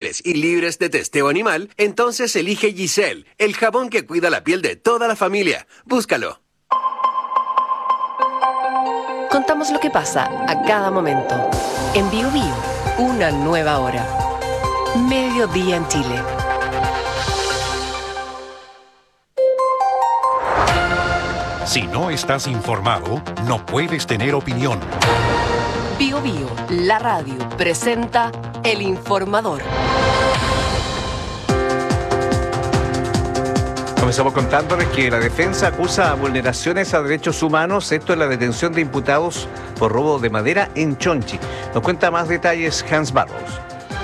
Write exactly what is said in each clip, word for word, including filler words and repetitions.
naturales y libres de testeo animal, entonces elige Giselle, el jabón que cuida la piel de toda la familia. Búscalo. Contamos lo que pasa a cada momento. En Bio Bio, una nueva hora. Mediodía en Chile. Si no estás informado, no puedes tener opinión. Bio Bio, la radio, presenta El Informador. Comenzamos contándoles que la defensa acusa vulneraciones a derechos humanos, esto es la detención de imputados por robo de madera en Chonchi. Nos cuenta más detalles Hans Barros.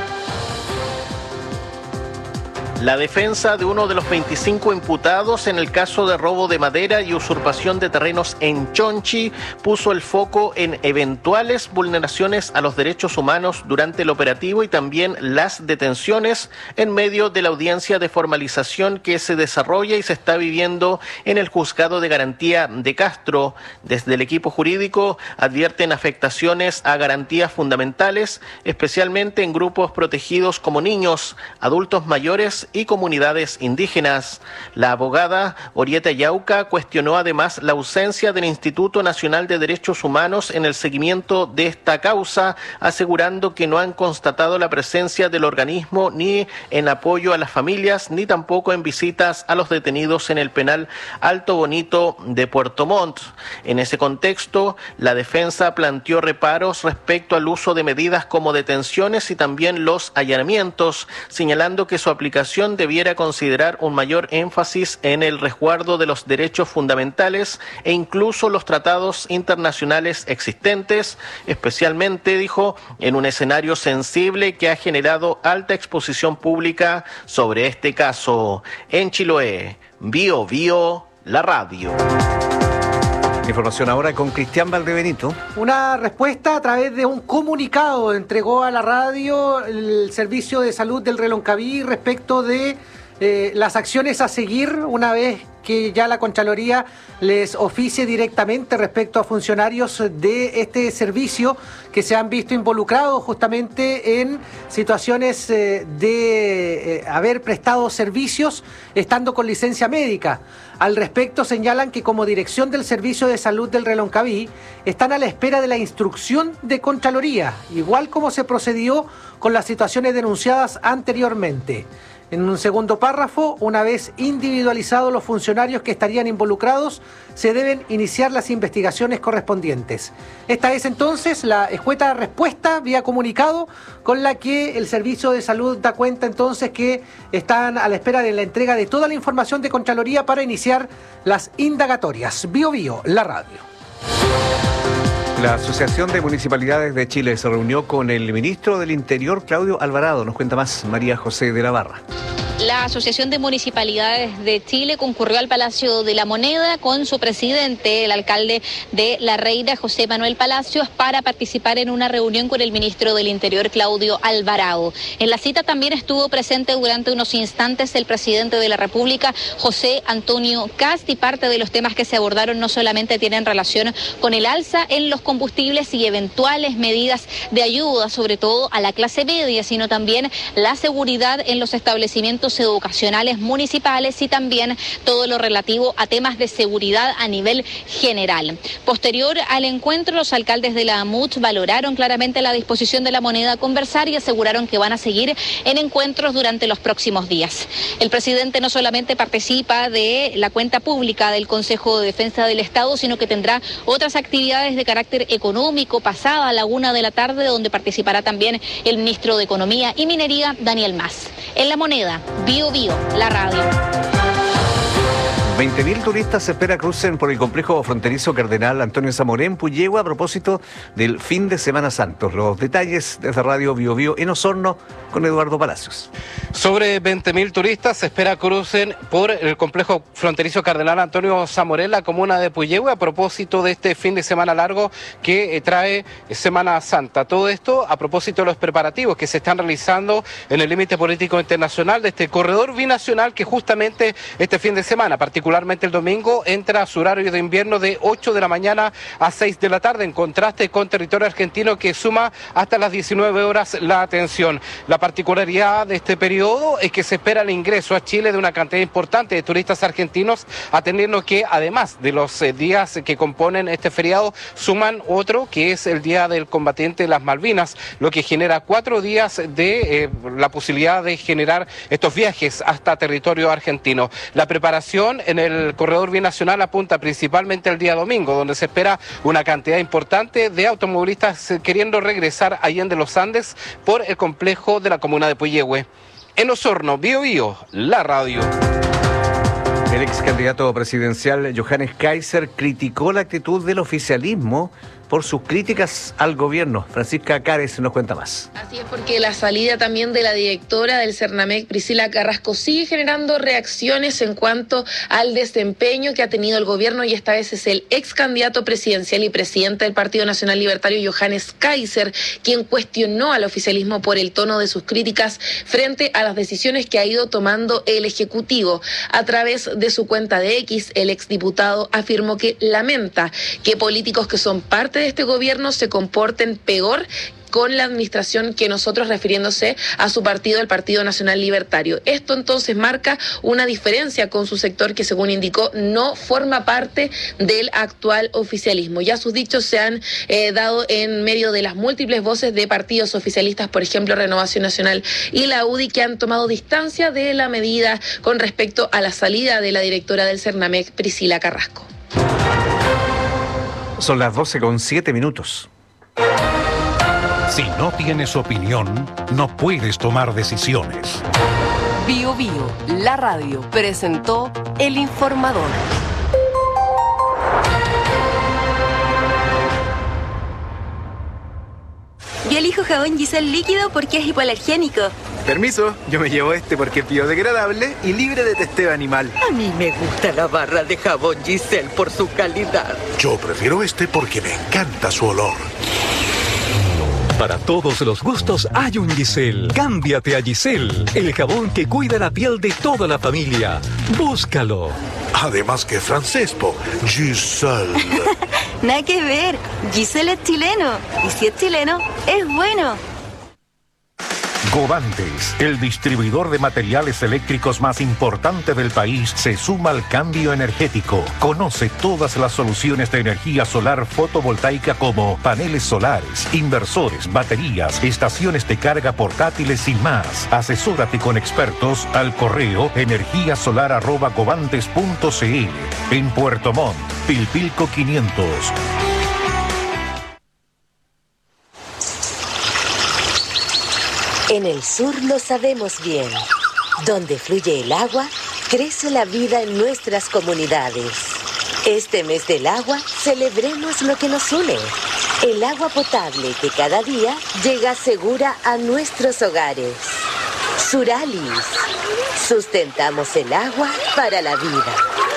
La defensa de uno de los veinticinco imputados en el caso de robo de madera y usurpación de terrenos en Chonchi puso el foco en eventuales vulneraciones a los derechos humanos durante el operativo y también las detenciones en medio de la audiencia de formalización que se desarrolla y se está viviendo en el Juzgado de Garantía de Castro. Desde el equipo jurídico advierten afectaciones a garantías fundamentales, especialmente en grupos protegidos como niños, adultos mayores y comunidades indígenas. La abogada Orieta Yauca cuestionó además la ausencia del Instituto Nacional de Derechos Humanos en el seguimiento de esta causa, asegurando que no han constatado la presencia del organismo ni en apoyo a las familias, ni tampoco en visitas a los detenidos en el penal Alto Bonito de Puerto Montt. En ese contexto, la defensa planteó reparos respecto al uso de medidas como detenciones y también los allanamientos, señalando que su aplicación debiera considerar un mayor énfasis en el resguardo de los derechos fundamentales e incluso los tratados internacionales existentes, especialmente, dijo, en un escenario sensible que ha generado alta exposición pública sobre este caso. En Chiloé, Bio Bio, la radio. Información ahora con Cristian Valdebenito. Una respuesta a través de un comunicado entregó a la radio el Servicio de Salud del Reloncaví respecto de eh, las acciones a seguir una vez que ya la Contraloría les oficie directamente respecto a funcionarios de este servicio que se han visto involucrados justamente en situaciones eh, de eh, haber prestado servicios estando con licencia médica. Al respecto señalan que como dirección del Servicio de Salud del Reloncaví están a la espera de la instrucción de Contraloría, igual como se procedió con las situaciones denunciadas anteriormente. En un segundo párrafo, una vez individualizados los funcionarios que estarían involucrados, se deben iniciar las investigaciones correspondientes. Esta es entonces la escueta respuesta vía comunicado con la que el Servicio de Salud da cuenta entonces que están a la espera de la entrega de toda la información de Contraloría para iniciar las indagatorias. Bio Bio, la radio. La Asociación de Municipalidades de Chile se reunió con el ministro del Interior, Claudio Alvarado. Nos cuenta más María José de la Barra. La Asociación de Municipalidades de Chile concurrió al Palacio de la Moneda con su presidente, el alcalde de La Reina, José Manuel Palacios, para participar en una reunión con el ministro del Interior, Claudio Alvarado. En la cita también estuvo presente durante unos instantes el presidente de la República, José Antonio Kast, y parte de los temas que se abordaron no solamente tienen relación con el alza en los combustibles y eventuales medidas de ayuda, sobre todo a la clase media, sino también la seguridad en los establecimientos educacionales municipales y también todo lo relativo a temas de seguridad a nivel general. Posterior al encuentro, los alcaldes de la A M U Ch valoraron claramente la disposición de la Moneda a conversar y aseguraron que van a seguir en encuentros durante los próximos días. El presidente no solamente participa de la cuenta pública del Consejo de Defensa del Estado, sino que tendrá otras actividades de carácter económico pasada a la una de la tarde, donde participará también el ministro de Economía y Minería, Daniel Mas. En La Moneda, Bio Bio, la radio. veinte mil turistas se espera crucen por el complejo fronterizo Cardenal Antonio Zamoré en Puyehue a propósito del fin de Semana Santo. Los detalles desde Radio Bio Bio en Osorno con Eduardo Palacios. Sobre veinte mil turistas se espera crucen por el complejo fronterizo Cardenal Antonio Zamoré en la comuna de Puyehue a propósito de este fin de semana largo que trae Semana Santa. Todo esto a propósito de los preparativos que se están realizando en el límite político internacional de este corredor binacional que justamente este fin de semana, particularmente particularmente el domingo, entra a su horario de invierno de ocho de la mañana a seis de la tarde, en contraste con territorio argentino que suma hasta las diecinueve horas la atención. La particularidad de este periodo es que se espera el ingreso a Chile de una cantidad importante de turistas argentinos, atendiendo que además de los eh, días que componen este feriado, suman otro que es el Día del Combatiente de las Malvinas, lo que genera cuatro días de eh, la posibilidad de generar estos viajes hasta territorio argentino. La preparación en el corredor binacional apunta principalmente el día domingo, donde se espera una cantidad importante de automovilistas queriendo regresar a Allende los Andes por el complejo de la comuna de Puyehue. En Osorno, Bío Bío, la radio. El ex candidato presidencial Johannes Kaiser criticó la actitud del oficialismo por sus críticas al gobierno. Francisca Cárez nos cuenta más. Así es, porque la salida también de la directora del Cernamec, Priscila Carrasco, sigue generando reacciones en cuanto al desempeño que ha tenido el gobierno, y esta vez es el ex candidato presidencial y presidente del Partido Nacional Libertario, Johannes Kaiser, quien cuestionó al oficialismo por el tono de sus críticas frente a las decisiones que ha ido tomando el Ejecutivo. A través de su cuenta de X, el exdiputado afirmó que lamenta que políticos que son parte de este gobierno se comporten peor con la administración que nosotros, refiriéndose a su partido, el Partido Nacional Libertario. Esto entonces marca una diferencia con su sector que, según indicó, no forma parte del actual oficialismo. Ya sus dichos se han eh, dado en medio de las múltiples voces de partidos oficialistas, por ejemplo, Renovación Nacional y la U D I, que han tomado distancia de la medida con respecto a la salida de la directora del Cernamec, Priscila Carrasco. Son las doce con siete minutos. Si no tienes opinión, no puedes tomar decisiones. Bío Bío, la radio, presentó El Informador. Yo elijo jabón Giselle líquido porque es hipoalergénico. Permiso, yo me llevo este porque es biodegradable y libre de testeo animal. A mí me gusta la barra de jabón Giselle por su calidad. Yo prefiero este porque me encanta su olor. Para todos los gustos hay un Giselle. Cámbiate a Giselle, el jabón que cuida la piel de toda la familia. Búscalo. Además que es francés, po. Giselle. Nada que ver. Giselle es chileno. Y si es chileno, es bueno. Govantes, el distribuidor de materiales eléctricos más importante del país, se suma al cambio energético. Conoce todas las soluciones de energía solar fotovoltaica como paneles solares, inversores, baterías, estaciones de carga portátiles y más. Asesórate con expertos al correo energía solar arroba govantes punto cl. En Puerto Montt, Pilpilco quinientos. En el sur lo sabemos bien. Donde fluye el agua, crece la vida en nuestras comunidades. Este mes del agua, celebremos lo que nos une. El agua potable que cada día llega segura a nuestros hogares. Suralis. Sustentamos el agua para la vida.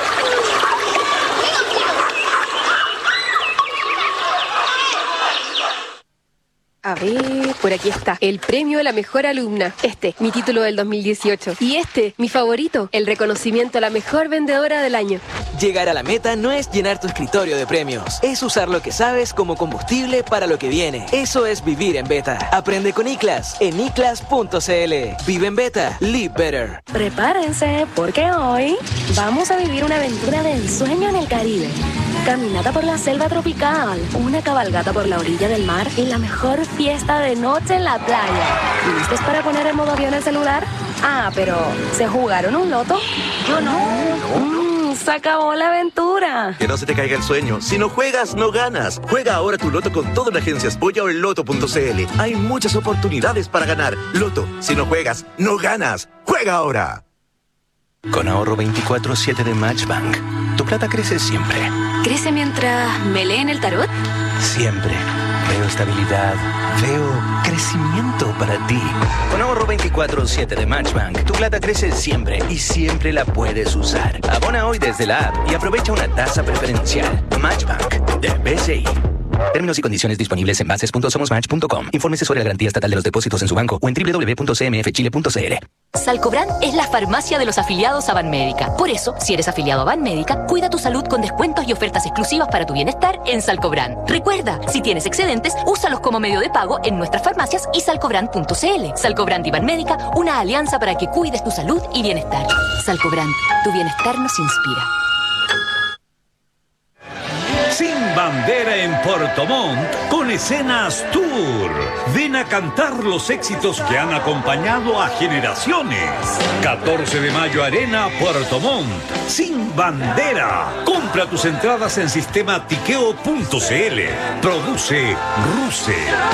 A ver, por aquí está. El premio a la mejor alumna. Este, mi título del dos mil dieciocho. Y este, mi favorito, el reconocimiento a la mejor vendedora del año. Llegar a la meta no es llenar tu escritorio de premios. Es usar lo que sabes como combustible para lo que viene. Eso es vivir en beta. Aprende con ICLAS en iclas punto cl. Vive en beta. Live better. Prepárense, porque hoy vamos a vivir una aventura de ensueño en el Caribe. Caminata por la selva tropical, una cabalgata por la orilla del mar y la mejor fiesta de noche en la playa. ¿Listos para poner en modo avión el celular? Ah, pero ¿se jugaron un loto? Yo no. Mm, se acabó la aventura. Que no se te caiga el sueño. Si no juegas, no ganas. Juega ahora tu loto con todas las agencias Polla o en loto punto cl. Hay muchas oportunidades para ganar. Loto, si no juegas, no ganas. ¡Juega ahora! Con ahorro veinticuatro siete de Matchbank, tu plata crece siempre. ¿Crece mientras me leen el tarot? Siempre. Veo estabilidad. Veo crecimiento para ti. Con ahorro veinticuatro siete de Matchbank, tu plata crece siempre y siempre la puedes usar. Abona hoy desde la app y aprovecha una tasa preferencial. Matchbank de B C I. Términos y condiciones disponibles en bases punto somos match punto com. Infórmese sobre la garantía estatal de los depósitos en su banco o en doble u doble u doble u punto c m f chile punto c l. Salcobran es la farmacia de los afiliados a Banmédica. Por eso, si eres afiliado a Banmédica, cuida tu salud con descuentos y ofertas exclusivas para tu bienestar en Salcobran. Recuerda, si tienes excedentes, úsalos como medio de pago en nuestras farmacias y salcobran punto c l. Salcobran y Banmédica, una alianza para que cuides tu salud y bienestar. Salcobran, tu bienestar nos inspira. Sin bandera en Puerto Montt con Escenas Tour. Ven a cantar los éxitos que han acompañado a generaciones. catorce de mayo Arena Puerto Montt. Sin bandera. Compra tus entradas en sistema tiqueo punto c l. Produce Ruse.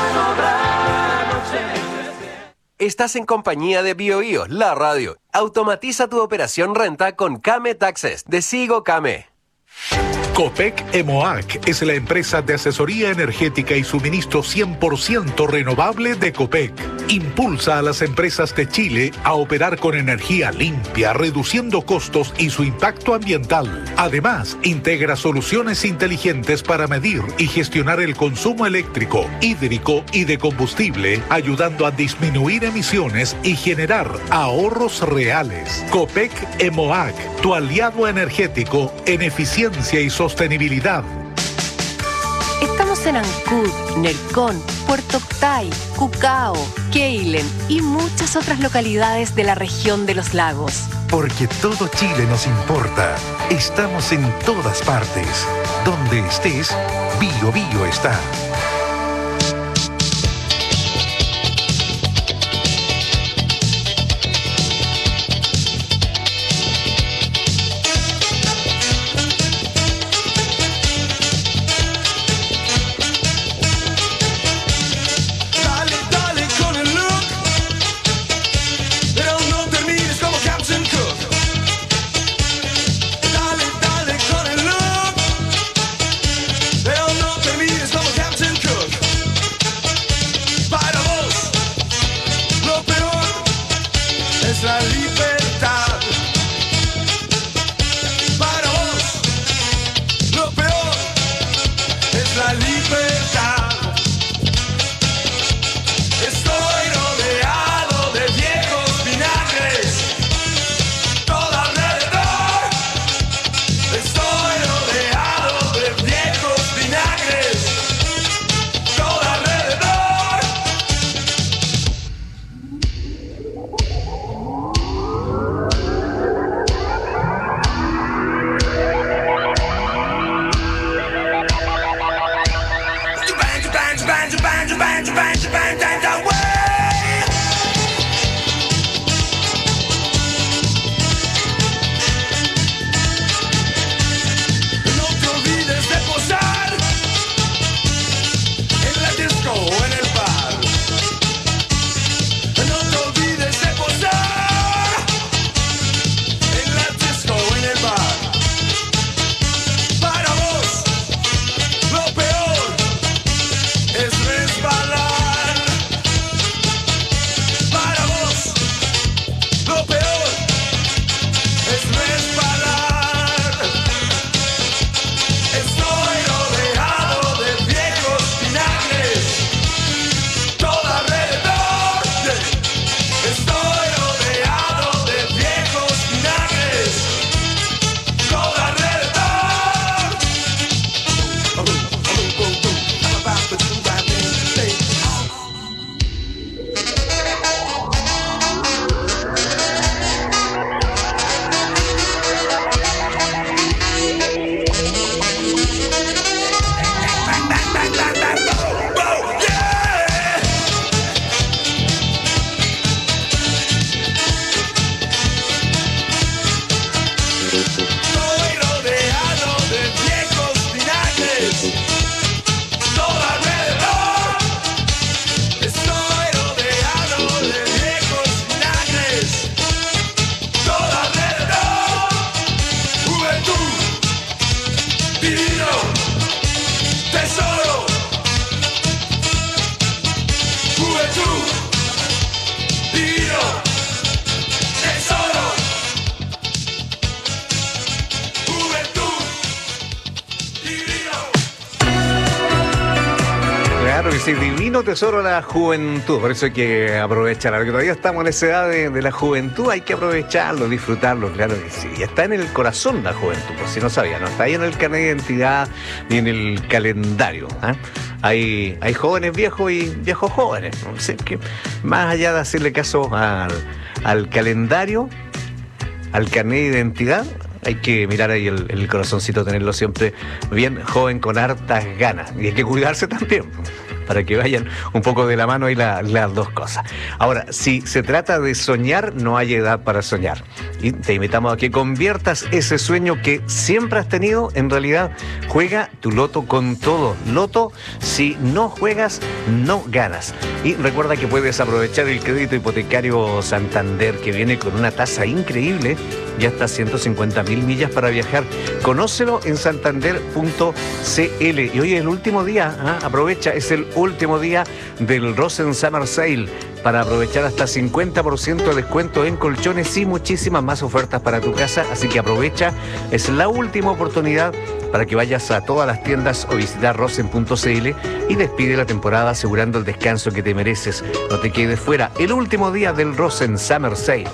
Estás en compañía de BioBio, la radio. Automatiza tu operación renta con Came Taxes de Sigo Came. Copec Emoac es la empresa de asesoría energética y suministro cien por ciento renovable de Copec. Impulsa a las empresas de Chile a operar con energía limpia, reduciendo costos y su impacto ambiental. Además, integra soluciones inteligentes para medir y gestionar el consumo eléctrico, hídrico y de combustible, ayudando a disminuir emisiones y generar ahorros reales. Copec Emoac, tu aliado energético en eficiencia y sostenibilidad. Estamos en Ancud, Nercón, Puerto Octay, Cucao, Keilen y muchas otras localidades de la región de los lagos. Porque todo Chile nos importa. Estamos en todas partes. Donde estés, BioBio está. ese divino tesoro de la juventud. Por eso hay que aprovecharlo, porque todavía estamos en esa edad de, de la juventud, hay que aprovecharlo, disfrutarlo, claro que sí. Y está en el corazón la juventud, por si no sabía, no está ahí en el carnet de identidad ni en el calendario, ¿eh? Hay, hay jóvenes viejos y viejos jóvenes. No sé, que más allá de hacerle caso al, al calendario, al carnet de identidad, hay que mirar ahí el, el corazoncito, tenerlo siempre bien joven, con hartas ganas. Y hay que cuidarse también, para que vayan un poco de la mano ahí la, las dos cosas. Ahora, si se trata de soñar, no hay edad para soñar. Y te invitamos a que conviertas ese sueño que siempre has tenido en realidad. Juega tu Loto con todo. Loto, si no juegas, no ganas. Y recuerda que puedes aprovechar el crédito hipotecario Santander, que viene con una tasa increíble y hasta ciento cincuenta mil millas para viajar. Conócelo en santander punto c l. Y hoy es el último día, ¿eh? Aprovecha, es el último día del Rosen Summer Sale para aprovechar hasta cincuenta por ciento de descuento en colchones y muchísimas más ofertas para tu casa. Así que aprovecha, es la última oportunidad para que vayas a todas las tiendas o visitar rosen punto c l y despide la temporada asegurando el descanso que te mereces. No te quedes fuera, el último día del Rosen Summer Sale.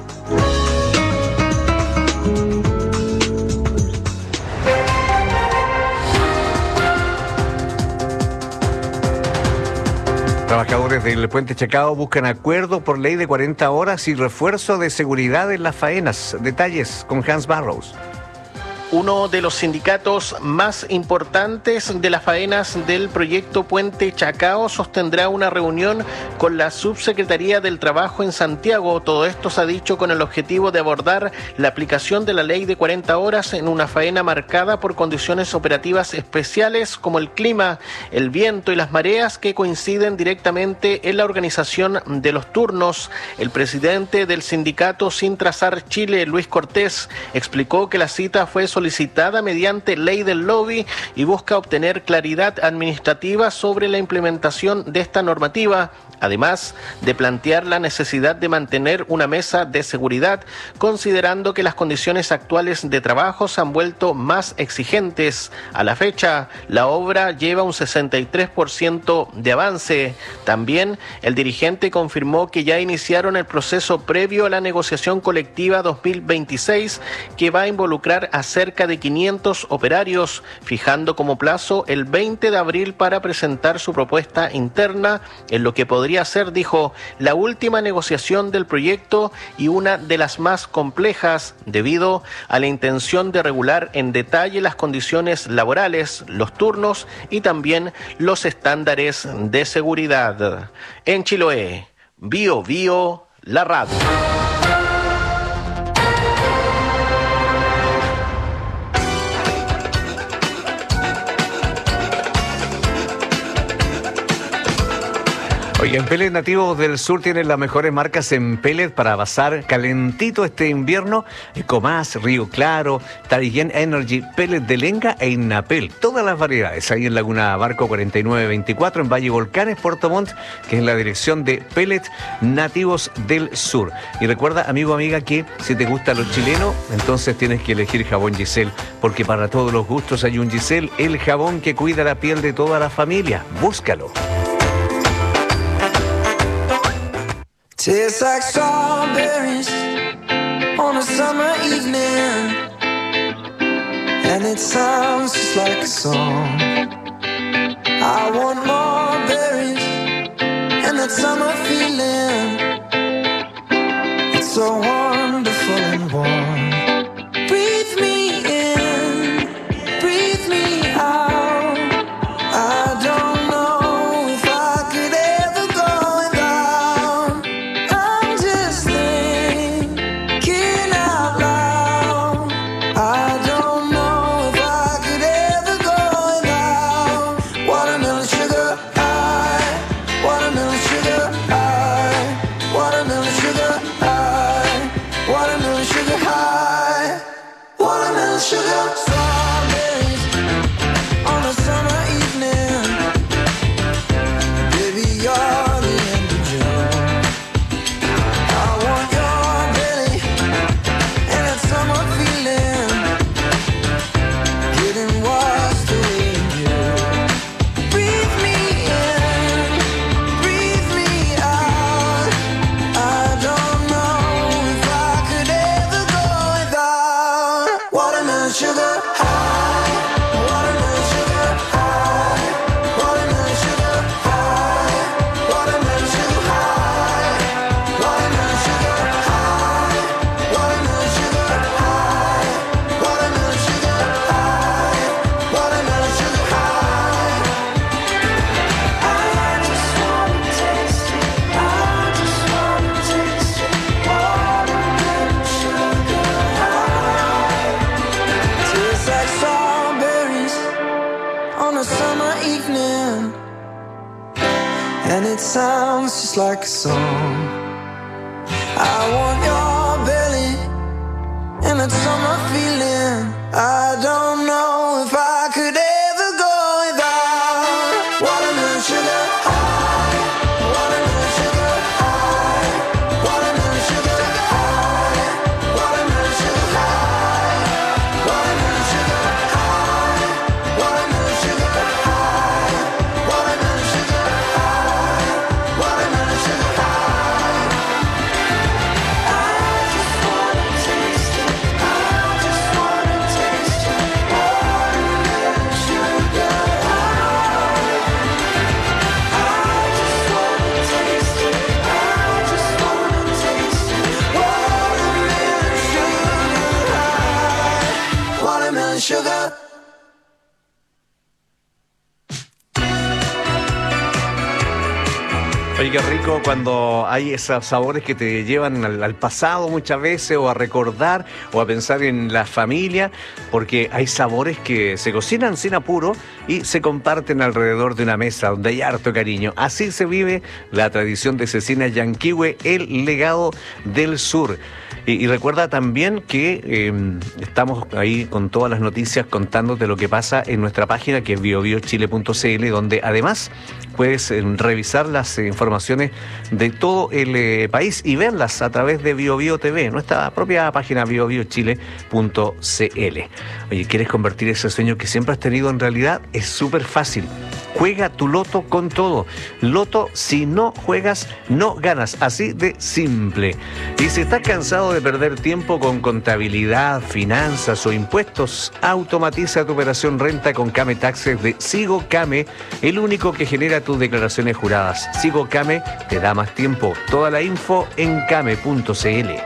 Trabajadores del Puente Chacao buscan acuerdo por ley de cuarenta horas y refuerzo de seguridad en las faenas. Detalles con Hans Barrows. Uno de los sindicatos más importantes de las faenas del proyecto Puente Chacao sostendrá una reunión con la Subsecretaría del Trabajo en Santiago. Todo esto se ha dicho con el objetivo de abordar la aplicación de la ley de cuarenta horas en una faena marcada por condiciones operativas especiales como el clima, el viento y las mareas que coinciden directamente en la organización de los turnos. El presidente del sindicato Sin Trazar Chile, Luis Cortés, explicó que la cita fue solicitada solicitada mediante ley del lobby y busca obtener claridad administrativa sobre la implementación de esta normativa, además de plantear la necesidad de mantener una mesa de seguridad, considerando que las condiciones actuales de trabajo se han vuelto más exigentes. A la fecha, la obra lleva un sesenta y tres por ciento de avance. También el dirigente confirmó que ya iniciaron el proceso previo a la negociación colectiva dos mil veintiséis, que va a involucrar a cerca de quinientos operarios, fijando como plazo el veinte de abril para presentar su propuesta interna en lo que podría ser, dijo, la última negociación del proyecto y una de las más complejas debido a la intención de regular en detalle las condiciones laborales, los turnos y también los estándares de seguridad. En Chiloé, Bio Bio, la radio. Oye, en Pellet Nativos del Sur tienen las mejores marcas en pellet para basar calentito este invierno. Ecomás, Río Claro, Tariguén Energy, Pellet de Lenga e Innapel. Todas las variedades ahí en Laguna Barco cuarenta y nueve veinticuatro, en Valle Volcanes, Puerto Montt, que es la dirección de Pellet Nativos del Sur. Y recuerda, amigo, amiga, que si te gusta lo chileno, entonces tienes que elegir jabón Giselle, porque para todos los gustos hay un Giselle, el jabón que cuida la piel de toda la familia. Búscalo. Tastes like strawberries on a summer evening, and it sounds just like a song. I want more berries and that summer feeling. It's so wonderful and warm. Breathe me in, breathe me out. I don't know if I could ever go without. I'm just thinking out loud. I don't know if I could ever go without watermelon sugar high, watermelon sugar high, watermelon sugar high. sounds just like a song. I want your belly and that summer feeling. I don't know if I could ever go without watermelon sugar high, watermelon sugar high, watermelon sugar high, watermelon sugar high, watermelon sugar high, watermelon sugar high, watermelon sugar high, watermelon sugar high. I just wanna taste it. I just wanna taste it. Watermelon sugar high. I just wanna taste it. I just wanna taste it. Watermelon sugar high. Watermelon sugar. Oye, qué rico cuando hay esos sabores que te llevan al, al pasado muchas veces, o a recordar, o a pensar en la familia, porque hay sabores que se cocinan sin apuro y se comparten alrededor de una mesa donde hay harto cariño. Así se vive la tradición de Cecina Yanquihue, el legado del sur. Y, y recuerda también que eh, estamos ahí con todas las noticias contándote lo que pasa en nuestra página, que es bio bio chile punto c l, donde además puedes eh, revisar las eh, informaciones de todo el eh, país y verlas a través de BioBio T V, nuestra propia página bio bio chile punto c l. Oye, ¿quieres convertir ese sueño que siempre has tenido en realidad? Es súper fácil. Juega tu loto con todo. Loto, si no juegas, no ganas. Así de simple. Y si estás cansado de perder tiempo con contabilidad, finanzas o impuestos, automatiza tu operación renta con Came Taxes de Sigo Came, el único que genera tus declaraciones juradas. Sigo Came te da más tiempo. Toda la info en came punto c l.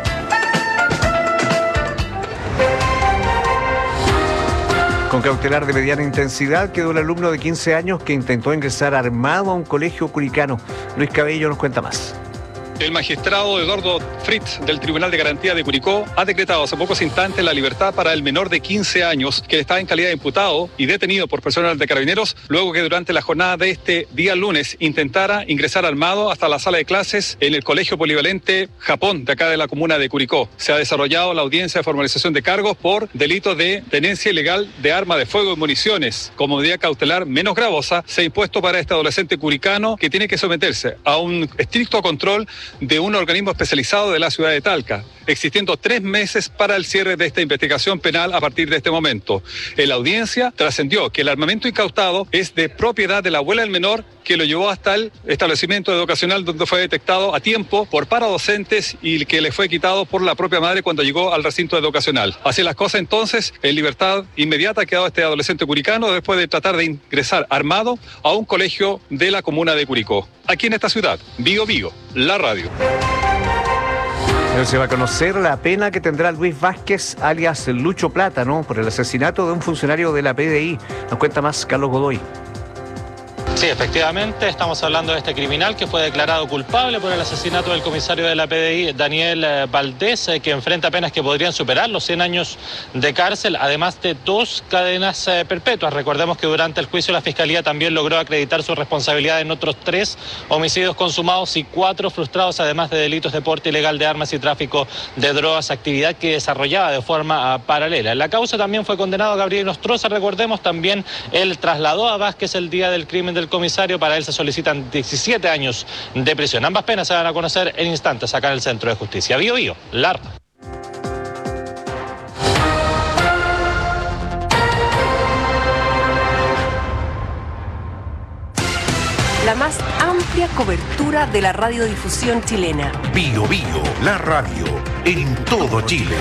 Con cautelar de mediana intensidad quedó el alumno de quince años que intentó ingresar armado a un colegio curicano. Luis Cabello nos cuenta más. El magistrado Eduardo Fritz del Tribunal de Garantía de Curicó ha decretado hace pocos instantes la libertad para el menor de quince años que está en calidad de imputado y detenido por personal de Carabineros luego que durante la jornada de este día lunes intentara ingresar armado hasta la sala de clases en el Colegio Polivalente Japón de acá de la comuna de Curicó. Se ha desarrollado la audiencia de formalización de cargos por delito de tenencia ilegal de arma de fuego y municiones. Como medida cautelar menos gravosa se ha impuesto para este adolescente curicano que tiene que someterse a un estricto control de un organismo especializado de la ciudad de Talca, existiendo tres meses para el cierre de esta investigación penal a partir de este momento. En la audiencia trascendió que el armamento incautado es de propiedad de la abuela del menor, que lo llevó hasta el establecimiento educacional donde fue detectado a tiempo por paradocentes y que le fue quitado por la propia madre cuando llegó al recinto educacional. Así las cosas, entonces, en libertad inmediata ha quedado este adolescente curicano después de tratar de ingresar armado a un colegio de la comuna de Curicó. Aquí en esta ciudad, Bio Bio, la radio. Se va a conocer la pena que tendrá Luis Vázquez, alias Lucho Plátano, por el asesinato de un funcionario de la P D I. Nos cuenta más Carlos Godoy. Sí, efectivamente, estamos hablando de este criminal que fue declarado culpable por el asesinato del comisario de la P D I, Daniel eh, Valdés, eh, que enfrenta penas que podrían superar los cien años de cárcel, además de dos cadenas eh, perpetuas. Recordemos que durante el juicio la Fiscalía también logró acreditar su responsabilidad en otros tres homicidios consumados y cuatro frustrados, además de delitos de porte ilegal de armas y tráfico de drogas, actividad que desarrollaba de forma uh, paralela. En la causa también fue condenado Gabriel Nostroza, recordemos, también él trasladó a Vázquez el día del crimen del comisario. Para él se solicitan diecisiete años de prisión. Ambas penas se van a conocer en instantes acá en el Centro de Justicia. Bio Bio, Lar. La más amplia cobertura de la radiodifusión chilena. Bio Bio, la radio, en todo Chile.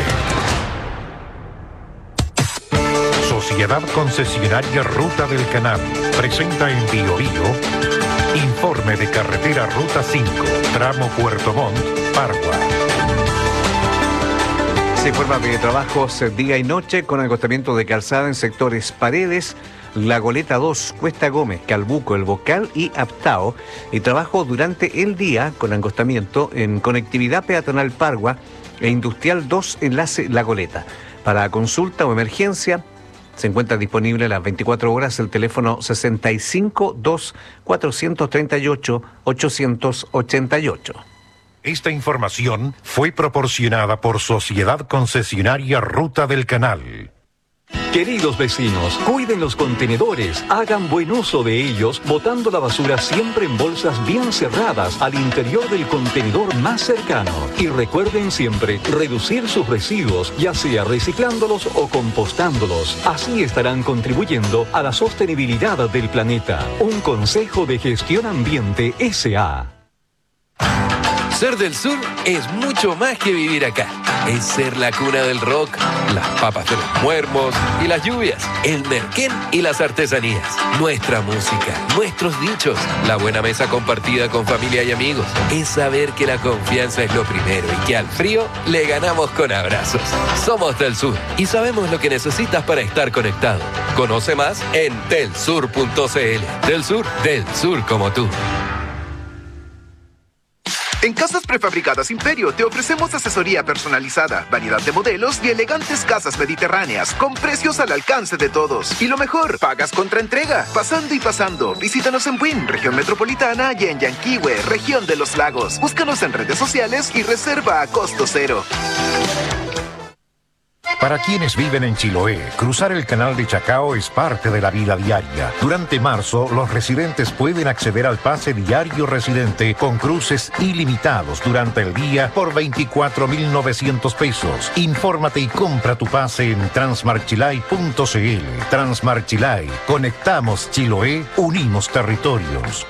Sociedad Concesionaria Ruta del Canal presenta en Bio Bio informe de carretera Ruta cinco, tramo Puerto Montt, Pargua. Se informa de trabajos día y noche con acostamiento de calzada en sectores Paredes, La Goleta dos, Cuesta Gómez, Calbuco, El Bocal y Aptao, y trabajo durante el día con acostamiento en conectividad peatonal Pargua e Industrial dos, enlace La Goleta. Para consulta o emergencia, Se encuentra disponible a las veinticuatro horas el teléfono sesenta y cinco, dos, cuatrocientos treinta y ocho, ochocientos ochenta y ocho. Esta información fue proporcionada por Sociedad Concesionaria Ruta del Canal. Queridos vecinos, cuiden los contenedores, hagan buen uso de ellos, botando la basura siempre en bolsas bien cerradas al interior del contenedor más cercano. Y recuerden siempre reducir sus residuos, ya sea reciclándolos o compostándolos. Así estarán contribuyendo a la sostenibilidad del planeta. Un consejo de gestión ambiente S A Ser del sur es mucho más que vivir acá. Es ser la cuna del rock, las papas de los muermos y las lluvias, el merquén y las artesanías, nuestra música, nuestros dichos, la buena mesa compartida con familia y amigos. Es saber que la confianza es lo primero y que al frío le ganamos con abrazos. Somos del sur y sabemos lo que necesitas para estar conectado. Conoce más en telsur punto c l. Del sur, del sur como tú. En Casas Prefabricadas Imperio te ofrecemos asesoría personalizada, variedad de modelos y elegantes casas mediterráneas con precios al alcance de todos. Y lo mejor, pagas contra entrega. Pasando y pasando, visítanos en Buin, región metropolitana, y en Yanquihue, región de los lagos. Búscanos en redes sociales y reserva a costo cero. Para quienes viven en Chiloé, cruzar el canal de Chacao es parte de la vida diaria. Durante marzo, los residentes pueden acceder al pase diario residente con cruces ilimitados durante el día por veinticuatro mil novecientos pesos. Infórmate y compra tu pase en transmarchilay punto c l. Transmarchilay. Conectamos Chiloé, unimos territorios.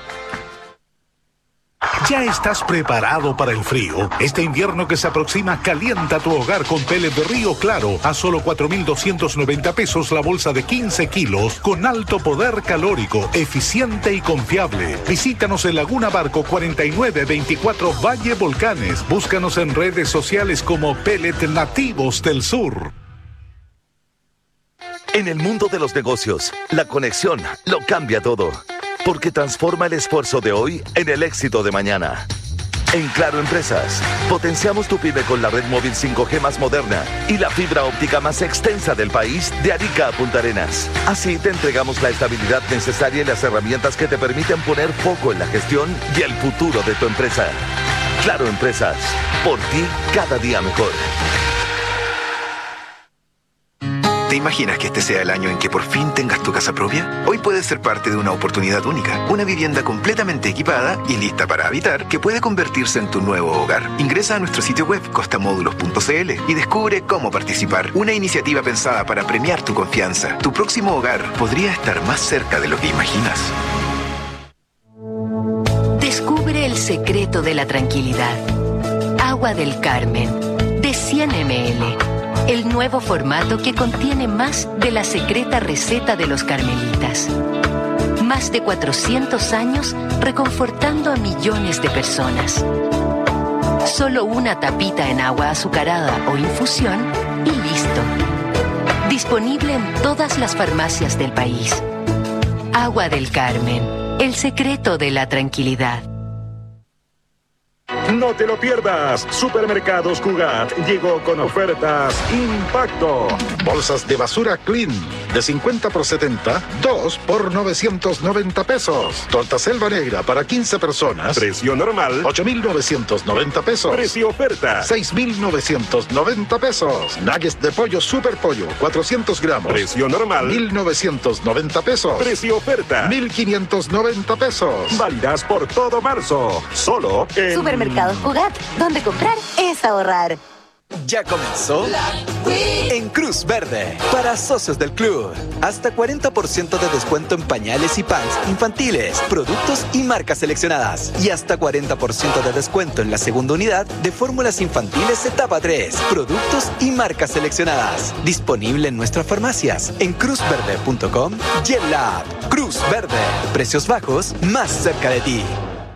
¿Ya estás preparado para el frío? Este invierno que se aproxima, calienta tu hogar con pellet de Río Claro a solo cuatro mil doscientos noventa pesos la bolsa de quince kilos con alto poder calórico, eficiente y confiable. Visítanos en Laguna Barco cuarenta y nueve veinticuatro Valle Volcanes. Búscanos en redes sociales como Pellet Nativos del Sur. En el mundo de los negocios, la conexión lo cambia todo. Porque transforma el esfuerzo de hoy en el éxito de mañana. En Claro Empresas, potenciamos tu pyme con la red móvil cinco G más moderna y la fibra óptica más extensa del país de Arica a Punta Arenas. Así te entregamos la estabilidad necesaria y las herramientas que te permiten poner foco en la gestión y el futuro de tu empresa. Claro Empresas, por ti cada día mejor. ¿Te imaginas que este sea el año en que por fin tengas tu casa propia? Hoy puedes ser parte de una oportunidad única, una vivienda completamente equipada y lista para habitar que puede convertirse en tu nuevo hogar. Ingresa a nuestro sitio web costamódulos punto c l y descubre cómo participar. Una iniciativa pensada para premiar tu confianza. Tu próximo hogar podría estar más cerca de lo que imaginas. Descubre el secreto de la tranquilidad. Agua del Carmen, de cien mililitros. El nuevo formato que contiene más de la secreta receta de los carmelitas. Más de cuatrocientos años reconfortando a millones de personas. Solo una tapita en agua azucarada o infusión y listo. Disponible en todas las farmacias del país. Agua del Carmen, el secreto de la tranquilidad. No te lo pierdas. Supermercados Cugat llegó con ofertas Impacto. Bolsas de basura Clean de cincuenta por setenta, dos por novecientos noventa pesos. Torta Selva Negra para quince personas. Precio normal, ocho mil novecientos noventa pesos. Precio oferta, seis mil novecientos noventa pesos. Nuggets de pollo Super Pollo, cuatrocientos gramos. Precio normal, mil novecientos noventa pesos. Precio oferta, mil quinientos noventa pesos. Válidas por todo marzo. Solo en Supermercados Cugat, donde comprar es ahorrar. Ya comenzó en Cruz Verde para socios del club. Hasta cuarenta por ciento de descuento en pañales y pants infantiles, productos y marcas seleccionadas. Y hasta cuarenta por ciento de descuento en la segunda unidad de fórmulas infantiles etapa tres, productos y marcas seleccionadas. Disponible en nuestras farmacias en cruz verde punto com y en la app Cruz Verde. Precios bajos más cerca de ti.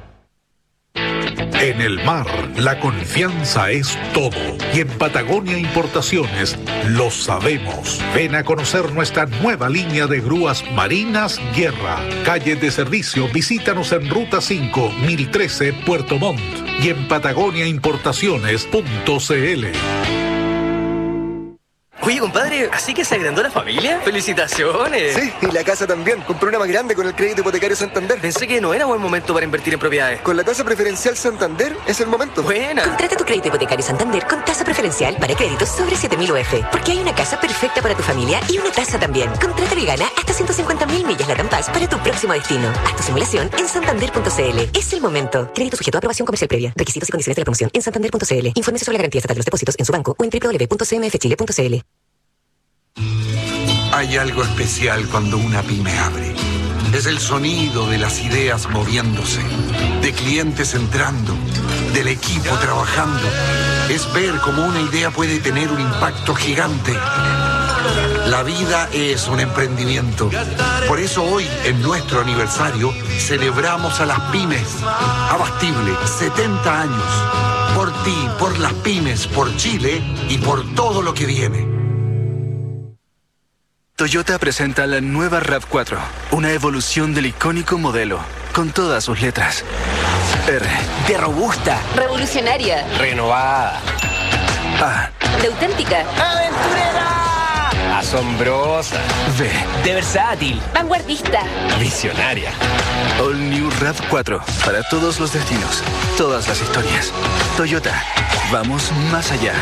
En el mar, la confianza es todo. Y en Patagonia Importaciones lo sabemos. Ven a conocer nuestra nueva línea de grúas marinas Guerra. Calle de servicio, visítanos en Ruta cinco, mil trece, Puerto Montt. Y en patagonia importaciones punto c l. Oye, compadre, ¿así que se agrandó la familia? ¡Felicitaciones! Sí, y la casa también. Compré una más grande con el crédito hipotecario Santander. Pensé que no era buen momento para invertir en propiedades. Con la tasa preferencial Santander es el momento. Buena. Contrata tu crédito hipotecario Santander con tasa preferencial para créditos sobre siete mil U F. Porque hay una casa perfecta para tu familia y una tasa también. Contrátalo y gana hasta ciento cincuenta mil millas Latam Pass para tu próximo destino. Haz tu simulación en santander punto c l. Es el momento. Crédito sujeto a aprobación comercial previa. Requisitos y condiciones de la promoción en santander punto c l. Infórmese sobre la garantía estatal de los depósitos en su banco o en doble u doble u doble u punto c m f chile punto c l. Hay algo especial cuando una pyme abre. Es el sonido de las ideas moviéndose, de clientes entrando, del equipo trabajando. Es ver cómo una idea puede tener un impacto gigante. La vida es un emprendimiento. Por eso hoy, en nuestro aniversario, celebramos a las pymes. Abastible, setenta años. Por ti, por las pymes, por Chile y por todo lo que viene. Toyota presenta la nueva RAV cuatro, una evolución del icónico modelo, con todas sus letras. R. De robusta. Revolucionaria. Renovada. A. De auténtica. ¡Aventurera! Asombrosa. V. De versátil. Vanguardista. Visionaria. All New RAV cuatro, para todos los destinos, todas las historias. Toyota, vamos más allá.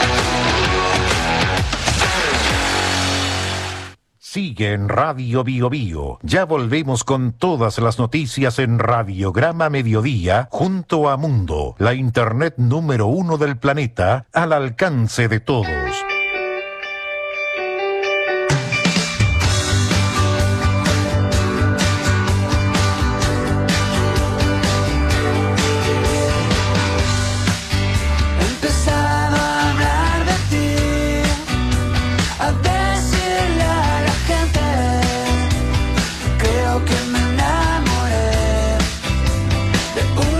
Sigue en Radio Bio Bio. Ya volvemos con todas las noticias en Radiograma Mediodía junto a Mundo, la internet número uno del planeta, al alcance de todos.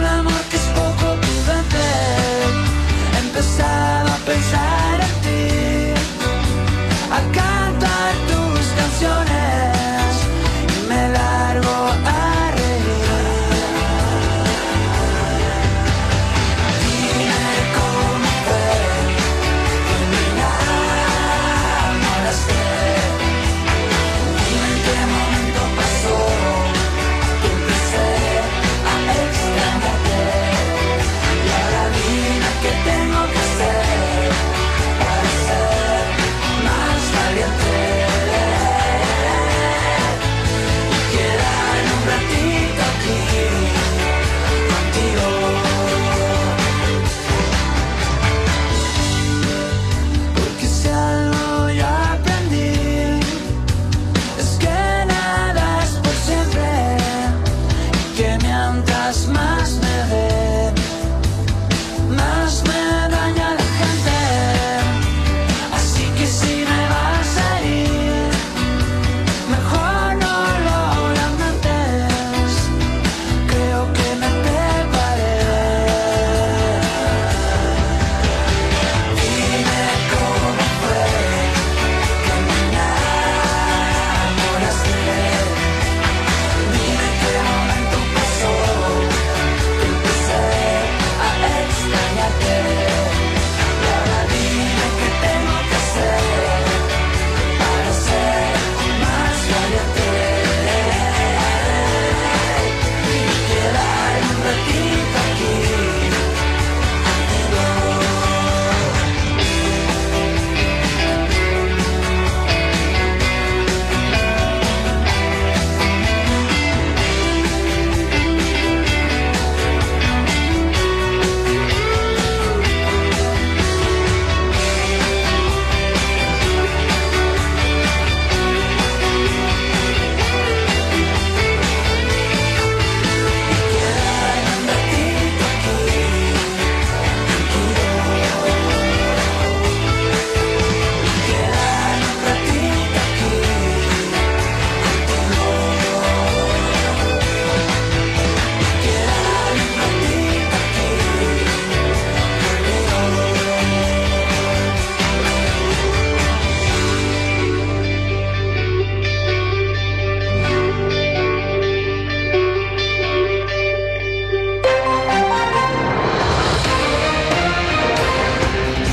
Pensar en ti.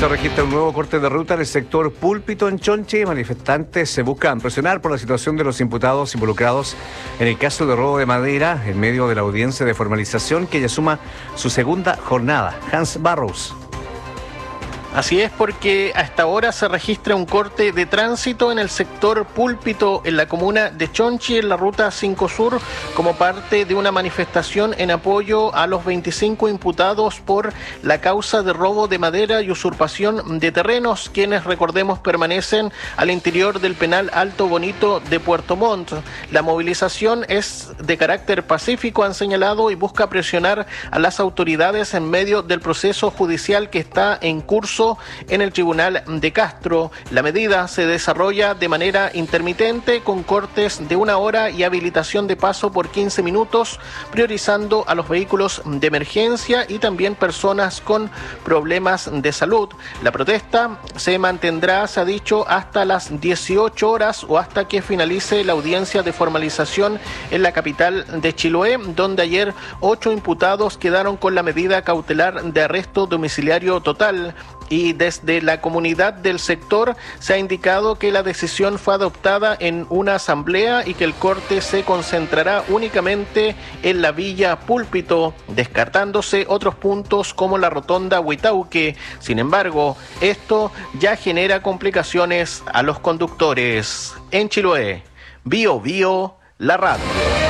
se registra un nuevo corte de ruta en el sector Púlpito en Chonchi. Manifestantes se buscan presionar por la situación de los imputados involucrados en el caso de robo de madera en medio de la audiencia de formalización que ya suma su segunda jornada. Hans Barrows. Así es, porque hasta ahora se registra un corte de tránsito en el sector Púlpito en la comuna de Chonchi, en la ruta cinco Sur, como parte de una manifestación en apoyo a los veinticinco imputados por la causa de robo de madera y usurpación de terrenos, quienes, recordemos, permanecen al interior del penal Alto Bonito de Puerto Montt. La movilización es de carácter pacífico, han señalado, y busca presionar a las autoridades en medio del proceso judicial que está en curso en el Tribunal de Castro. La medida se desarrolla de manera intermitente con cortes de una hora y habilitación de paso por quince minutos, priorizando a los vehículos de emergencia y también personas con problemas de salud. La protesta se mantendrá, se ha dicho, hasta las dieciocho horas o hasta que finalice la audiencia de formalización en la capital de Chiloé, donde ayer ocho imputados quedaron con la medida cautelar de arresto domiciliario total. Y desde la comunidad del sector se ha indicado que la decisión fue adoptada en una asamblea y que el corte se concentrará únicamente en la Villa Púlpito, descartándose otros puntos como la Rotonda Huitauque. Sin embargo, esto ya genera complicaciones a los conductores. En Chiloé, Bio Bio, la radio.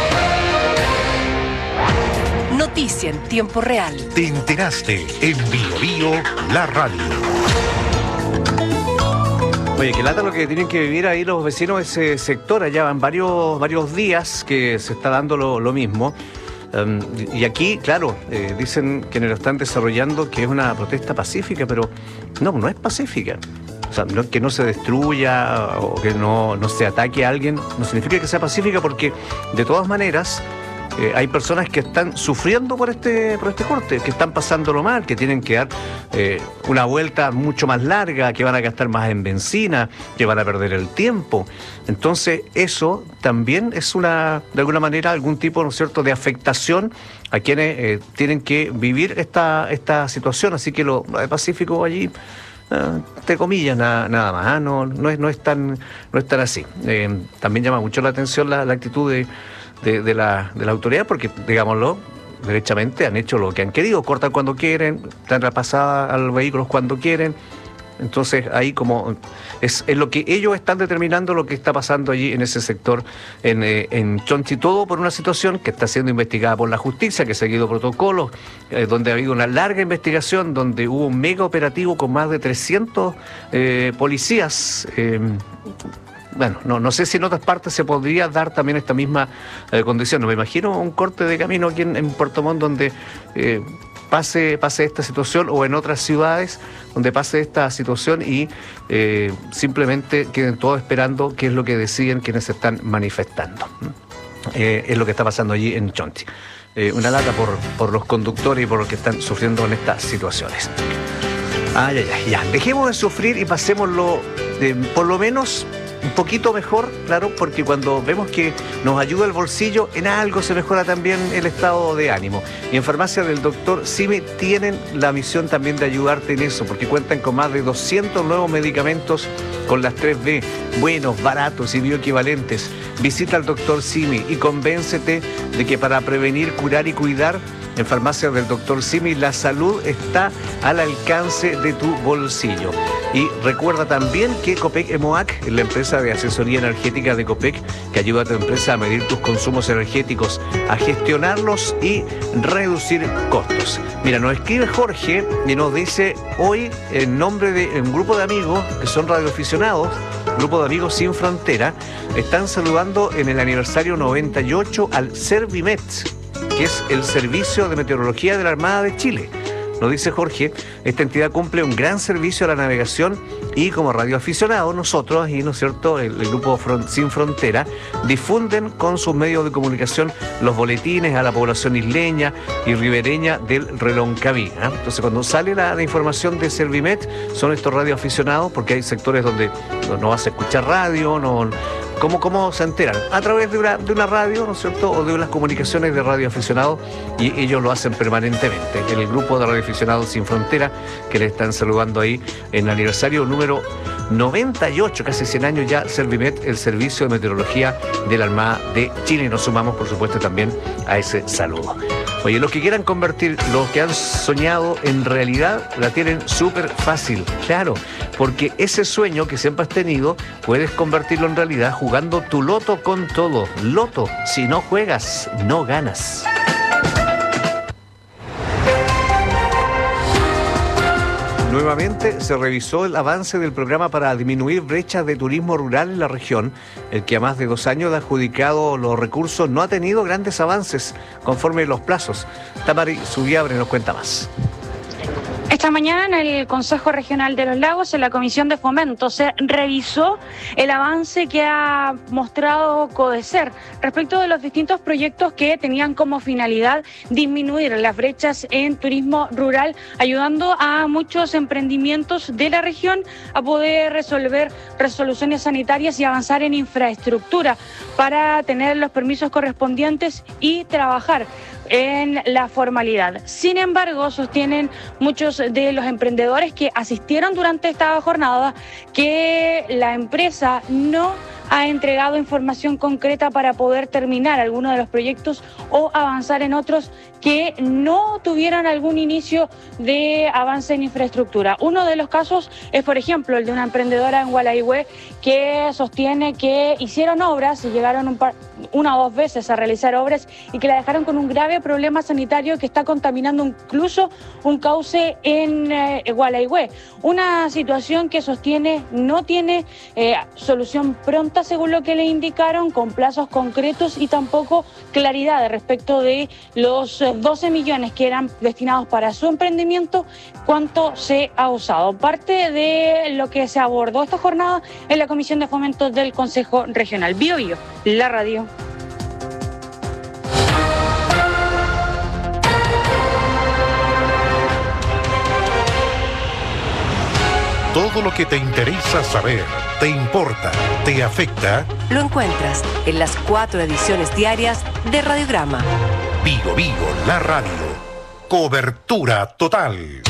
Noticia en tiempo real. Te enteraste en Bio Bio, la radio. Oye, qué lata lo que tienen que vivir ahí los vecinos de ese sector. Allá van varios, varios días que se está dando lo, lo mismo. Um, y aquí, claro, eh, dicen que lo están desarrollando que es una protesta pacífica, pero no, no es pacífica. O sea, no, que no se destruya o que no, no se ataque a alguien, no significa que sea pacífica, porque de todas maneras Eh, hay personas que están sufriendo por este por este corte, que están pasándolo mal, que tienen que dar eh, una vuelta mucho más larga, que van a gastar más en benzina, que van a perder el tiempo. Entonces eso también es una, de alguna manera, algún tipo, ¿no es cierto?, de afectación a quienes eh, tienen que vivir esta, esta situación. Así que lo, lo de Pacífico allí, Uh, entre comillas, nada, nada más, ¿eh? no, no, es, no, es tan, no es tan así. Eh, también llama mucho la atención la, la actitud de, de, de, la, de la autoridad, porque, digámoslo, derechamente han hecho lo que han querido, cortan cuando quieren, dan la pasada a los vehículos cuando quieren. Entonces ahí como es, es lo que ellos están determinando lo que está pasando allí en ese sector, en, eh, en Chonchi, todo por una situación que está siendo investigada por la justicia, que ha seguido protocolos, eh, donde ha habido una larga investigación, donde hubo un mega operativo con más de trescientos eh, policías. Eh, Bueno, no, no sé si en otras partes se podría dar también esta misma eh, condición. No me imagino un corte de camino aquí en, en Puerto Montt donde eh, pase, pase esta situación, o en otras ciudades donde pase esta situación y eh, simplemente queden todos esperando qué es lo que deciden quienes se están manifestando. Eh, es lo que está pasando allí en Chonchi. Eh, una lata por, por los conductores y por los que están sufriendo en estas situaciones. Ay, ay, ay, ya. Dejemos de sufrir y pasémoslo eh, por lo menos un poquito mejor, claro, porque cuando vemos que nos ayuda el bolsillo, en algo se mejora también el estado de ánimo. Y en Farmacia del Doctor Simi tienen la misión también de ayudarte en eso, porque cuentan con más de doscientos nuevos medicamentos con las tres B, buenos, baratos y bioequivalentes. Visita al Doctor Simi y convéncete de que para prevenir, curar y cuidar, en Farmacia del Doctor Simi la salud está al alcance de tu bolsillo. Y recuerda también que Copec Emoac, la empresa de asesoría energética de Copec, que ayuda a tu empresa a medir tus consumos energéticos, a gestionarlos y reducir costos. Mira, nos escribe Jorge y nos dice hoy, en nombre de un grupo de amigos que son radioaficionados, grupo de amigos Sin Frontera, están saludando en el aniversario noventa y ocho al Servimet, que es el Servicio de Meteorología de la Armada de Chile. Nos dice Jorge, esta entidad cumple un gran servicio a la navegación y como radioaficionados nosotros, y no es cierto, el, el grupo Front, Sin Frontera, difunden con sus medios de comunicación los boletines a la población isleña y ribereña del Reloncaví, ¿eh? Entonces cuando sale la, la información de Servimet, son estos radioaficionados, porque hay sectores donde no vas a escuchar radio, no... ¿Cómo, cómo se enteran? A través de una, de una radio, ¿no es cierto? O de las comunicaciones de radioaficionados, y ellos lo hacen permanentemente. El grupo de radioaficionados Sin Frontera, que le están saludando ahí en el aniversario número noventa y ocho, casi cien años ya, Servimet, el servicio de meteorología de la Armada de Chile. Y nos sumamos, por supuesto, también a ese saludo. Oye, los que quieran convertir lo que han soñado en realidad, la tienen súper fácil, claro, porque ese sueño que siempre has tenido, puedes convertirlo en realidad jugando tu Loto con todo. Loto, si no juegas, no ganas. Nuevamente se revisó el avance del programa para disminuir brechas de turismo rural en la región. El que a más de dos años de adjudicado los recursos no ha tenido grandes avances conforme los plazos. Tamari Subiabre nos cuenta más. Esta mañana en el Consejo Regional de los Lagos, en la Comisión de Fomento, se revisó el avance que ha mostrado CODESER respecto de los distintos proyectos que tenían como finalidad disminuir las brechas en turismo rural, ayudando a muchos emprendimientos de la región a poder resolver resoluciones sanitarias y avanzar en infraestructura para tener los permisos correspondientes y trabajar en la formalidad. Sin embargo, sostienen muchos de los emprendedores que asistieron durante esta jornada que la empresa no ha entregado información concreta para poder terminar algunos de los proyectos o avanzar en otros que no tuvieran algún inicio de avance en infraestructura. Uno de los casos es, por ejemplo, el de una emprendedora en Gualaihue que sostiene que hicieron obras y llegaron un par, una o dos veces a realizar obras y que la dejaron con un grave problema sanitario que está contaminando incluso un cauce en eh, Gualaihue. Una situación que sostiene no tiene eh, solución pronta, según lo que le indicaron, con plazos concretos y tampoco claridad respecto de los doce millones que eran destinados para su emprendimiento, cuánto se ha usado. Parte de lo que se abordó esta jornada en la Comisión de Fomento del Consejo Regional. Bio Bio, la radio. Todo lo que te interesa saber, te importa, te afecta, lo encuentras en las cuatro ediciones diarias de Radiograma. Vigo Vigo, la radio. Cobertura total.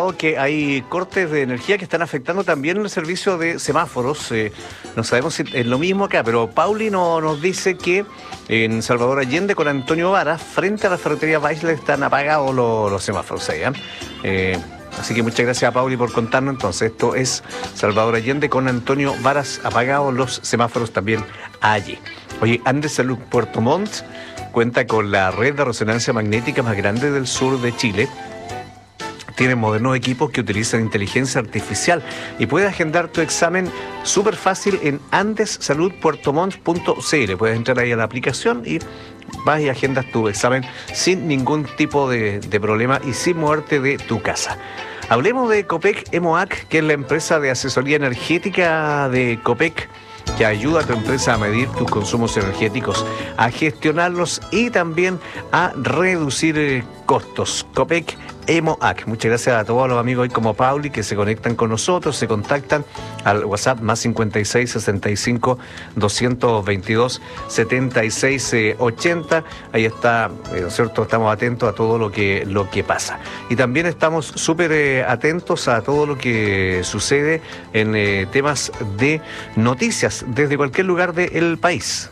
comentado que hay cortes de energía que están afectando también el servicio de semáforos. Eh, no sabemos si es lo mismo acá, pero Pauli no, nos dice que en Salvador Allende con Antonio Vara, frente a la ferretería Weisler, están apagados los, los semáforos ahí, ¿eh? Eh, Así que muchas gracias a Pauli por contarnos. Entonces, esto es Salvador Allende con Antonio Varas, apagados los semáforos también allí. Oye, Andes Salud Puerto Montt cuenta con la red de resonancia magnética más grande del sur de Chile. Tienen modernos equipos que utilizan inteligencia artificial y puedes agendar tu examen súper fácil en andes salud puerto montt punto c l. Puedes entrar ahí a la aplicación y vas y agendas tu examen sin ningún tipo de, de problema y sin moverte de tu casa. Hablemos de Copec Emoac, que es la empresa de asesoría energética de Copec, que ayuda a tu empresa a medir tus consumos energéticos, a gestionarlos y también a reducir eh, costos. Copec Emoac. Muchas gracias a todos los amigos ahí como Pauli que se conectan con nosotros, se contactan al WhatsApp más cincuenta y seis, sesenta y cinco, doscientos veintidós, setenta y seis, ochenta. Ahí está, eh, ¿no es cierto? Estamos atentos a todo lo que, lo que pasa. Y también estamos súper eh, atentos a todo lo que sucede en eh, temas de noticias desde cualquier lugar del país.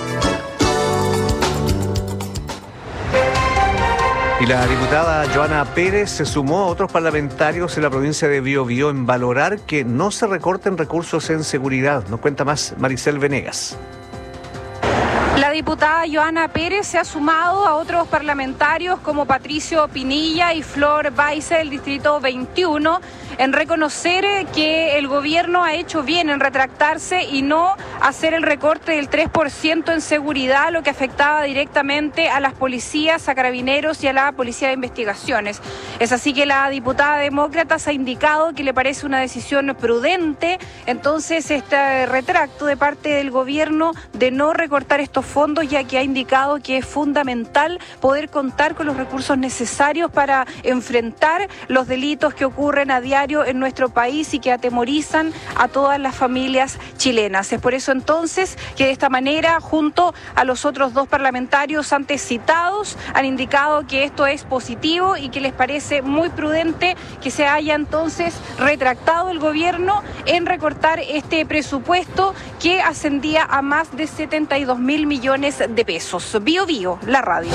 Y la diputada Joana Pérez se sumó a otros parlamentarios en la provincia de Biobío en valorar que no se recorten recursos en seguridad. Nos cuenta más Maricel Venegas. La diputada Joana Pérez se ha sumado a otros parlamentarios como Patricio Pinilla y Flor Baise del Distrito veintiuno en reconocer que el gobierno ha hecho bien en retractarse y no hacer el recorte del tres por ciento en seguridad, lo que afectaba directamente a las policías, a carabineros y a la policía de investigaciones. Es así que la diputada demócrata ha indicado que le parece una decisión prudente, entonces este retracto de parte del gobierno de no recortar estos fondos, ya que ha indicado que es fundamental poder contar con los recursos necesarios para enfrentar los delitos que ocurren a diario en nuestro país y que atemorizan a todas las familias chilenas. Es por eso entonces que de esta manera, junto a los otros dos parlamentarios antes citados, han indicado que esto es positivo y que les parece muy prudente que se haya entonces retractado el gobierno en recortar este presupuesto que ascendía a más de setenta y dos mil millones de pesos. Bio Bio, la radio.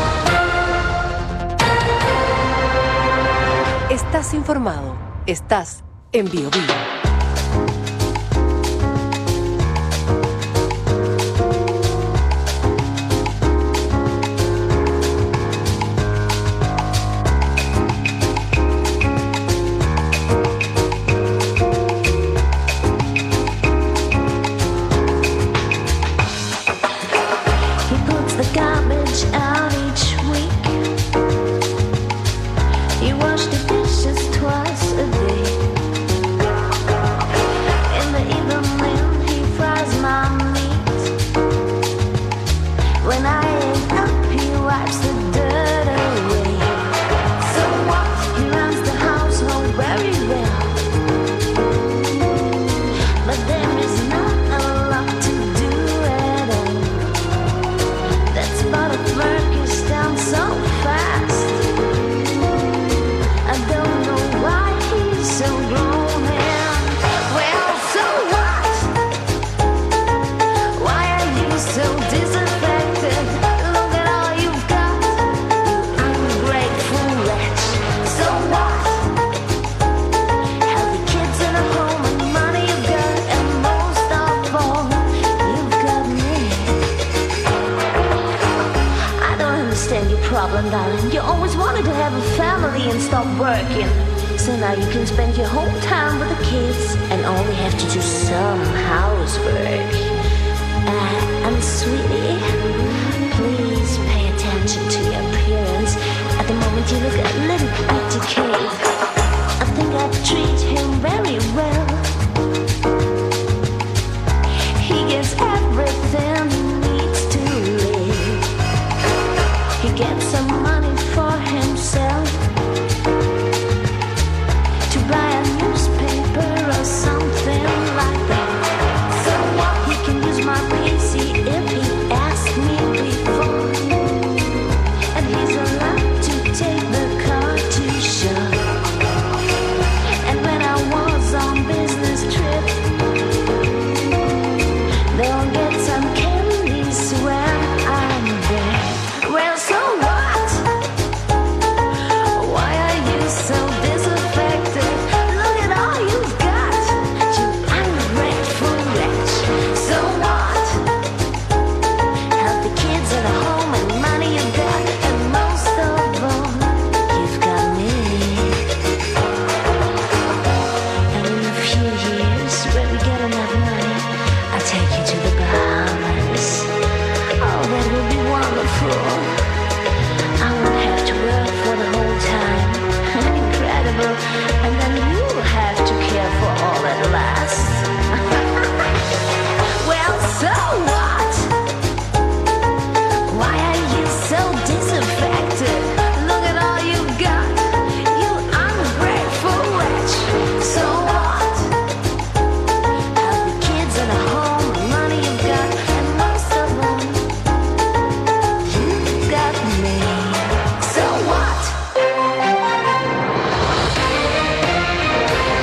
Estás informado. Estás en Bio Bio. Darling, you always wanted to have a family and stop working. So now you can spend your whole time with the kids and only have to do some housework. Uh, and sweetie, please pay attention to your appearance. At the moment you look a little bit decayed. I think I treat him very well. He gets everything he needs to live. He gets some money for himself to buy a newspaper or something like that. So what? He can use my P C if he asked me before, and he's allowed to take the car to shop.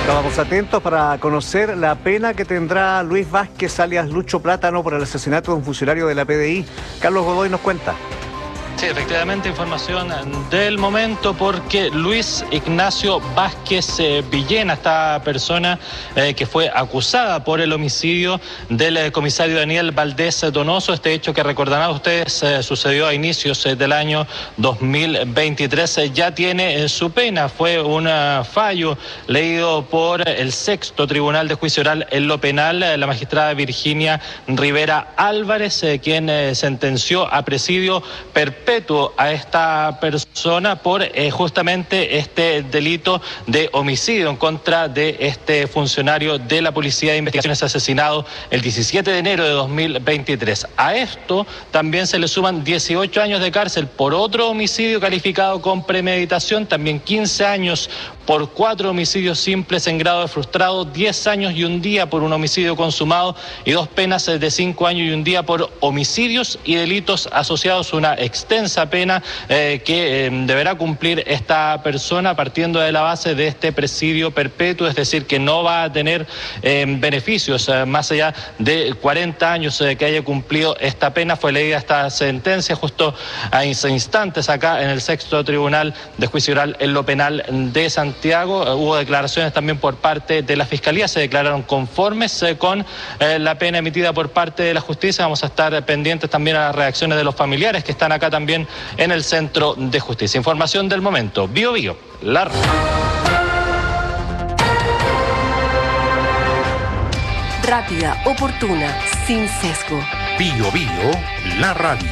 Estábamos atentos para conocer la pena que tendrá Luis Vázquez, alias Lucho Plátano, por el asesinato de un funcionario de la P D I. Carlos Godoy nos cuenta. Sí, efectivamente, información del momento, porque Luis Ignacio Vázquez eh, Villena, esta persona eh, que fue acusada por el homicidio del eh, comisario Daniel Valdés Donoso, este hecho que recordarán ustedes eh, sucedió a inicios eh, del año dos mil veintitrés, eh, ya tiene eh, su pena. Fue un uh, fallo leído por el sexto Tribunal de Juicio Oral en lo penal, eh, la magistrada Virginia Rivera Álvarez, eh, quien eh, sentenció a presidio perpetuo a esta persona por eh, justamente este delito de homicidio en contra de este funcionario de la Policía de Investigaciones asesinado el diecisiete de enero de dos mil veintitrés. A esto también se le suman dieciocho años de cárcel por otro homicidio calificado con premeditación, también quince años por cuatro homicidios simples en grado de frustrado, diez años y un día por un homicidio consumado y dos penas de cinco años y un día por homicidios y delitos asociados, una extensa pena eh, que eh, deberá cumplir esta persona partiendo de la base de este presidio perpetuo, es decir, que no va a tener eh, beneficios eh, más allá de cuarenta años eh, que haya cumplido esta pena. Fue leída esta sentencia justo a instantes acá en el sexto Tribunal de Juicio Oral en lo penal de Santiago. Uh, hubo declaraciones también por parte de la Fiscalía, se declararon conformes eh, con eh, la pena emitida por parte de la justicia. Vamos a estar pendientes también a las reacciones de los familiares que están acá también en el Centro de Justicia. Información del momento. Bio Bio, la rápida, oportuna, sin sesgo. Bio Bio, la radio.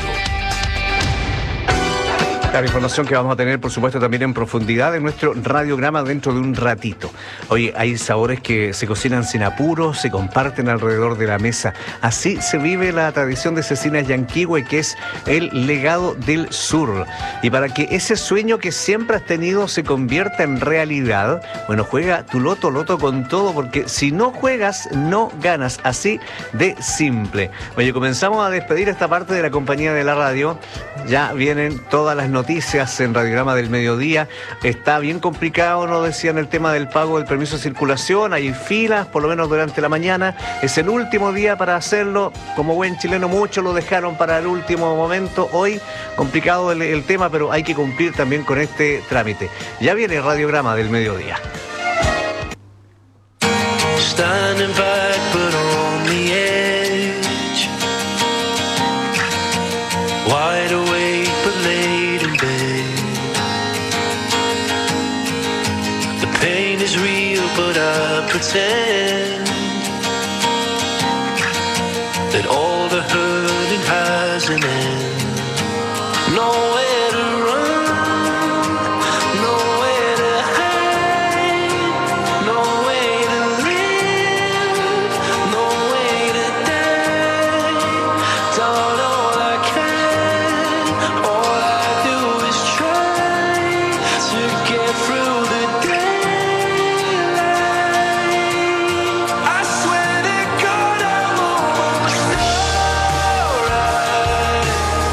La información que vamos a tener, por supuesto, también en profundidad en nuestro radiograma dentro de un ratito. Oye, hay sabores que se cocinan sin apuro, se comparten alrededor de la mesa. Así se vive la tradición de Cecinas Yanquihue, que es el legado del sur. Y para que ese sueño que siempre has tenido se convierta en realidad, bueno, juega tu loto loto con todo, porque si no juegas, no ganas. Así de simple. Oye, comenzamos a despedir esta parte de la compañía de la radio. Ya vienen todas las noticias en Radiograma del Mediodía. Está bien complicado, nos decían, el tema del pago del permiso de circulación. Hay filas, por lo menos durante la mañana. Es el último día para hacerlo. Como buen chileno, muchos lo dejaron para el último momento. Hoy, complicado el, el tema, pero hay que cumplir también con este trámite. Ya viene el Radiograma del Mediodía. Standing back, but on the edge. Wide awake, but late in bed. The pain is real, but I pretend that all the hurting has an end. Nowhere to run, nowhere to hide, no way to live, no way to die. Done all I can, all I do is try to get through the daylight. I swear to God I'm almost alright.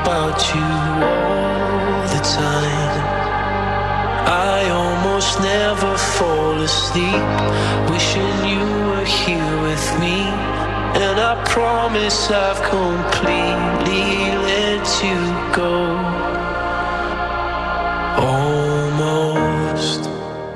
about you all the time. I almost never fall asleep, wishing you were here with me. And I promise I've completely let you go. Almost.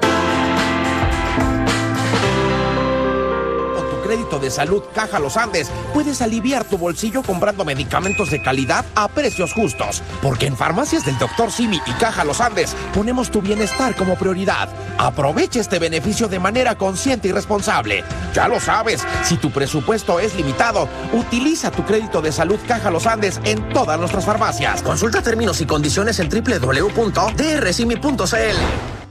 Crédito de salud Caja Los Andes, puedes aliviar tu bolsillo comprando medicamentos de calidad a precios justos. Porque en Farmacias del doctor Simi y Caja Los Andes ponemos tu bienestar como prioridad. Aprovecha este beneficio de manera consciente y responsable. Ya lo sabes, si tu presupuesto es limitado, utiliza tu crédito de salud Caja Los Andes en todas nuestras farmacias. Consulta términos y condiciones en doble u doble u doble u punto d r simi punto c l.